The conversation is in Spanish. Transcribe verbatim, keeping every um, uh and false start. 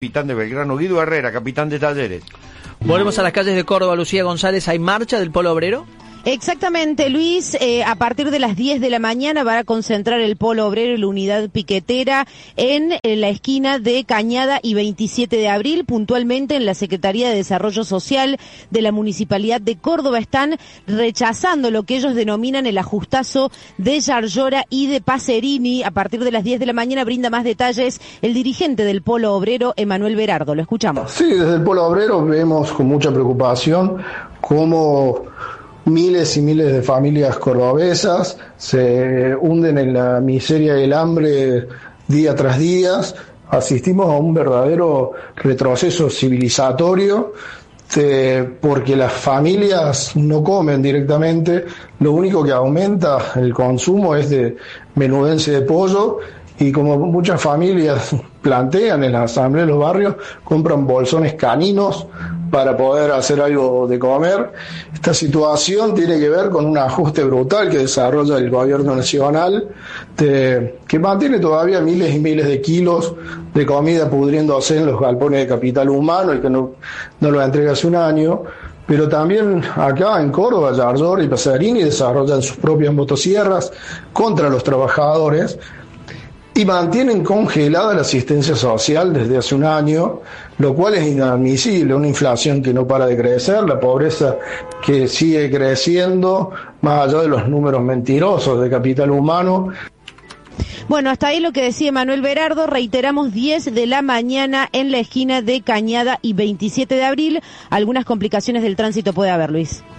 Capitán de Belgrano, Guido Herrera, capitán de Talleres. Volvemos a las calles de Córdoba, Lucía González. ¿Hay marcha del Polo Obrero? Exactamente, Luis, eh, a partir de las diez de la mañana va a concentrar el Polo Obrero y la unidad piquetera en, en la esquina de Cañada y veintisiete de abril, puntualmente en la Secretaría de Desarrollo Social de la Municipalidad de Córdoba. Están rechazando lo que ellos denominan el ajustazo de Yarlora y de Pacerini. A partir de las diez de la mañana brinda más detalles el dirigente del Polo Obrero, Emanuel Berardo. Lo escuchamos. Sí, desde el Polo Obrero vemos con mucha preocupación cómo miles y miles de familias cordobesas se hunden en la miseria y el hambre día tras día. Asistimos a un verdadero retroceso civilizatorio eh, porque las familias no comen directamente, lo único que aumenta el consumo es de menudencia de pollo, y como muchas familias plantean en la asamblea de los barrios, compran bolsones caninos para poder hacer algo de comer. Esta situación tiene que ver con un ajuste brutal que desarrolla el gobierno nacional, de, que mantiene todavía miles y miles de kilos de comida pudriéndose en los galpones de capital humano y que no, no lo entrega hace un año. Pero también acá en Córdoba, Yarlora y Pacerini desarrollan sus propias motosierras contra los trabajadores y mantienen congelada la asistencia social desde hace un año, lo cual es inadmisible. Una inflación que no para de crecer, la pobreza que sigue creciendo, más allá de los números mentirosos de capital humano. Bueno, hasta ahí lo que decía Manuel Berardo. Reiteramos, diez de la mañana en la esquina de Cañada y veintisiete de abril. Algunas complicaciones del tránsito puede haber, Luis.